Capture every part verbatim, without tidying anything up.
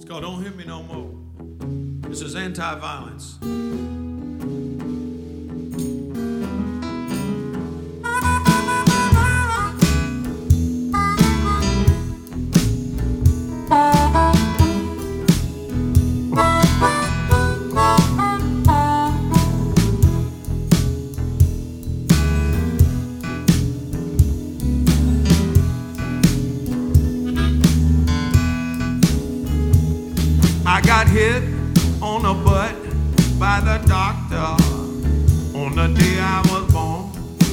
called Don't Hit Me No More. This is anti-violence. I got hit on the butt by the doctor on the day I was born.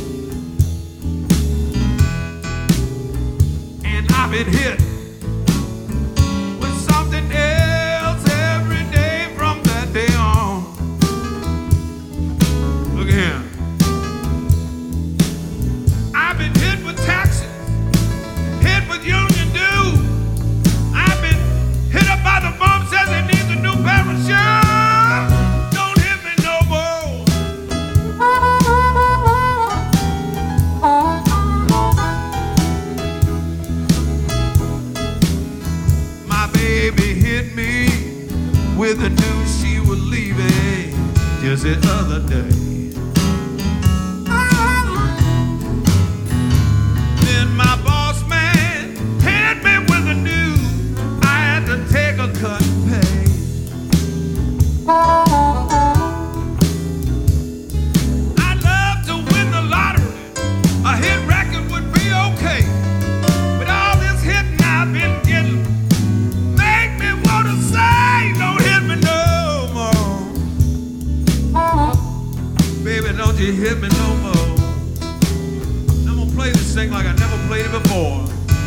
And I've been hit with something else every day from that day on. Look at him. I've been hit with taxes, hit with union dues. I've been hit up by the bum, says it needs a new pair of shoes. Don't hit me no more. My baby hit me with the news she was leaving just the other day. Then my boss man hit me with the news I had to take a cut and pay. I'd love to win the lottery. A hit record would be okay. But all this hitting I've been getting make me want to say, don't hit me no more. Baby, don't you hit me no more. I'm gonna play this thing like I never played it before.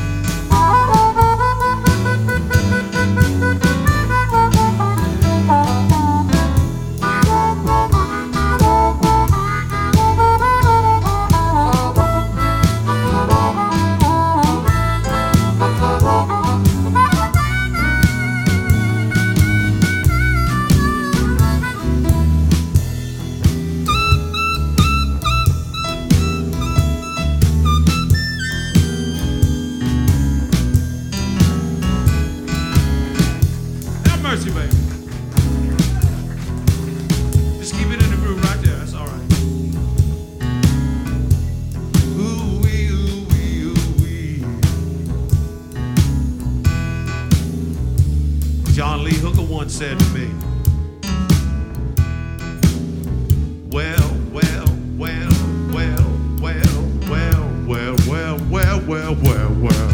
Mercy, baby. Just keep it in the groove right there. That's all right. Ooh wee, ooh wee, ooh wee. John Lee Hooker once said to me, well, well, well, well, well, well, well, well, well, well, well, well.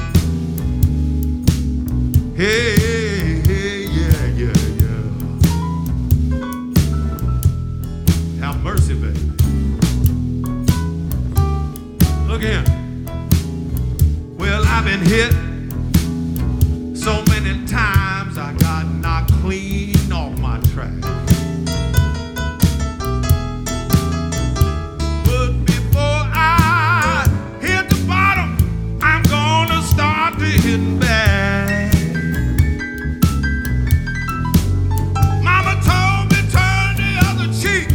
Hey. Mercy, baby. Look here. Well, I've been hit so many times I got knocked clean off my track. But before I hit the bottom, I'm gonna start to hit back. Mama told me turn the other cheek.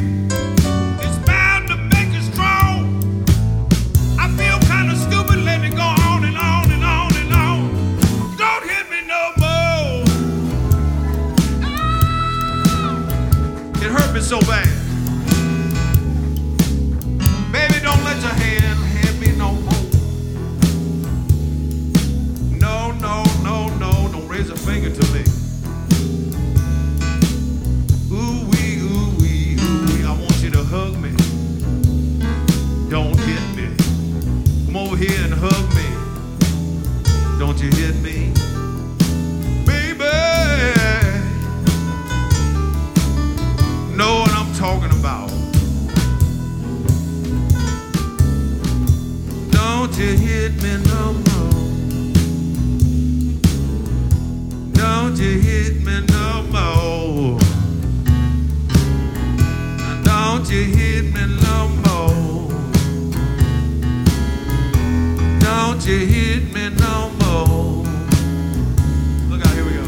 So bad. Baby, don't let your hand hand me no more. No, no, no, no, don't raise a finger to me. Ooh wee, ooh wee, ooh wee, I want you to hug me. Don't hit me. Come over here and hug me. Don't you hit me. Know what I'm talking about. Don't you hit me no more. Don't you hit me no more. Don't you hit me no more. Don't you hit me no more. Look out, here we go.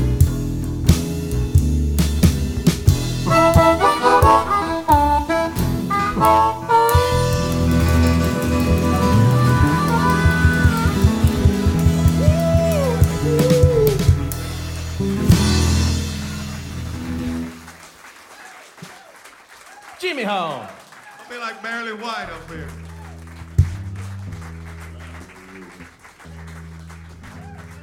Jimmy Home. I'll be like Barely White up here.